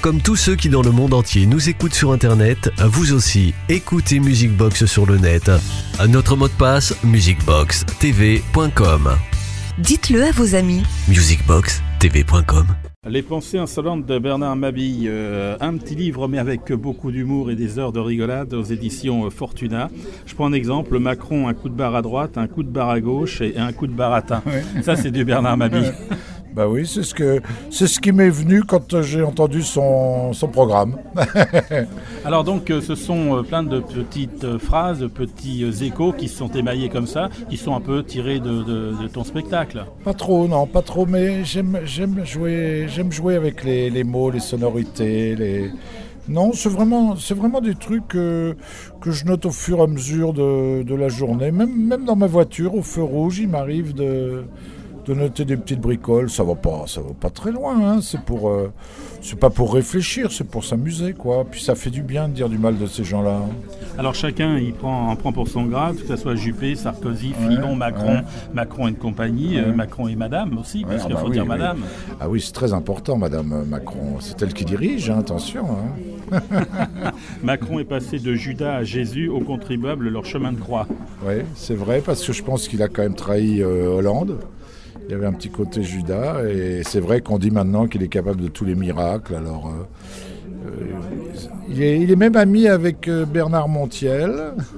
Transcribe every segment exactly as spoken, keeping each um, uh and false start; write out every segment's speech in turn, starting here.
Comme tous ceux qui dans le monde entier nous écoutent sur internet, vous aussi, écoutez Musicbox sur le net. Notre mot de passe, musicbox t v point com. Dites-le à vos amis. musicbox t v point com. Les pensées insolentes de Bernard Mabille, euh, un petit livre mais avec beaucoup d'humour et des heures de rigolade aux éditions Fortuna. Je prends un exemple, Macron, un coup de barre à droite, un coup de barre à gauche et un coup de baratin. Ouais. Ça c'est du Bernard Mabille. Bah oui, c'est ce, que, c'est ce qui m'est venu quand j'ai entendu son, son programme. Alors donc ce sont plein de petites phrases, de petits échos qui sont émaillés comme ça, qui sont un peu tirés de, de, de ton spectacle. Pas trop, non, pas trop, mais j'aime, j'aime, jouer, j'aime jouer avec les, les mots, les sonorités, les... Non, c'est vraiment, c'est vraiment des trucs que, que je note au fur et à mesure de, de la journée. Même, même dans ma voiture, au feu rouge, il m'arrive de... de noter des petites bricoles, ça va pas, ça va pas très loin, hein. C'est pour, euh, c'est pas pour réfléchir, c'est pour s'amuser, quoi. Puis ça fait du bien de dire du mal de ces gens-là. Alors chacun, il prend, en prend pour son grade, que ce soit Juppé, Sarkozy, ouais, Fillon, Macron, ouais. Macron et de compagnie, ouais. euh, Macron et Madame aussi, ouais, parce ah qu'il bah faut oui, dire oui. Madame. Ah oui, c'est très important, Madame Macron. C'est elle qui dirige, hein, attention. Hein. Macron est passé de Judas à Jésus aux contribuables leur chemin de croix. Oui, c'est vrai, parce que je pense qu'il a quand même trahi euh, Hollande. Il y avait un petit côté Judas, et c'est vrai qu'on dit maintenant qu'il est capable de tous les miracles. Alors, euh, euh, il, est, il est même ami avec euh, Bernard Montiel,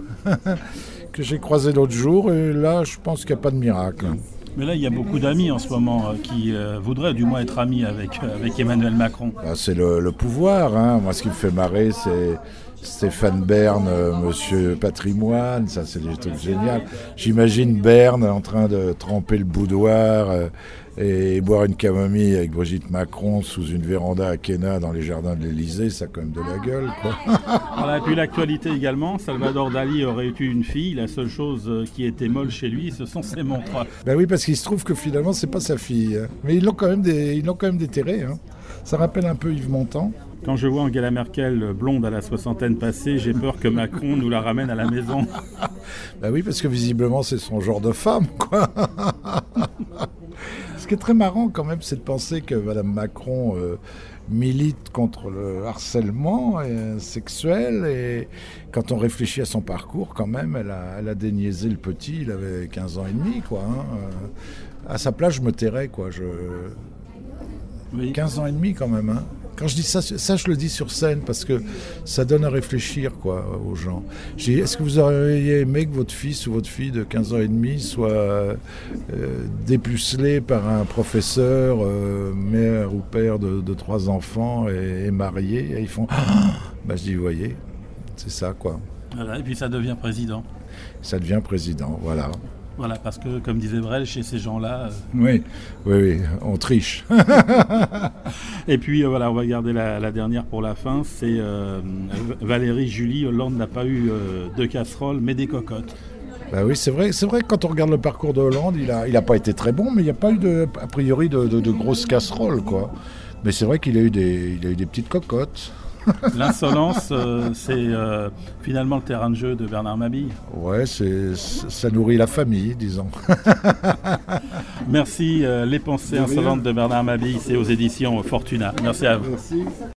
que j'ai croisé l'autre jour, et là, je pense qu'il n'y a pas de miracle. Mais là, il y a beaucoup d'amis en ce moment euh, qui euh, voudraient du moins être amis avec, euh, avec Emmanuel Macron. Bah, c'est le, le pouvoir, hein. Moi, ce qui me fait marrer, c'est Stéphane Bern, euh, Monsieur Patrimoine, ça c'est des trucs géniaux. J'imagine Bern en train de tremper le boudoir euh, et boire une camomille avec Brigitte Macron sous une véranda à Kéna dans les jardins de l'Élysée, ça a quand même de la gueule, quoi. Voilà, et puis l'actualité également, Salvador Dali aurait eu une fille, la seule chose qui était molle chez lui, ce sont ses montres. Ben oui, parce qu'il se trouve que finalement c'est pas sa fille, hein. Mais ils l'ont quand même, des, ils l'ont quand même déterré, hein. Ça rappelle un peu Yves Montand. Quand je vois Angela Merkel blonde à la soixantaine passée, j'ai peur que Macron nous la ramène à la maison. Bah oui, parce que visiblement c'est son genre de femme, quoi. Ce qui est très marrant quand même, c'est de penser que Madame Macron euh, milite contre le harcèlement euh, sexuel, et quand on réfléchit à son parcours, quand même, elle a, elle a déniaisé le petit, il avait quinze ans et demi, quoi. Hein. Euh, à sa place, je me tairais, quoi. Je... Oui. quinze ans et demi, quand même, hein. Quand je dis ça, ça, je le dis sur scène parce que ça donne à réfléchir, quoi, aux gens. J'ai dit, est-ce que vous auriez aimé que votre fils ou votre fille de quinze ans et demi soit euh, dépucelé par un professeur, euh, mère ou père de, de trois enfants et, et marié, et ils font ah bah, je dis, vous voyez, c'est ça, quoi. Voilà, et puis ça devient président. Ça devient président, voilà. Voilà, parce que, comme disait Brel, chez ces gens-là... Euh... Oui, oui, oui, on triche. Et puis, euh, voilà, on va garder la, la dernière pour la fin. C'est euh, Valérie Julie, Hollande n'a pas eu euh, de casserole, mais des cocottes. Bah oui, c'est vrai, c'est vrai que quand on regarde le parcours de Hollande, il n'a il a pas été très bon, mais il n'y a pas eu, de, a priori, de, de, de grosses casseroles, quoi. Mais c'est vrai qu'il a eu des, il a eu des petites cocottes. L'insolence, euh, c'est euh, finalement le terrain de jeu de Bernard Mabille. Ouais, c'est, ça nourrit la famille, disons. Merci. Euh, les pensées insolentes de Bernard Mabille, c'est aux éditions Fortuna. Merci à vous. Merci.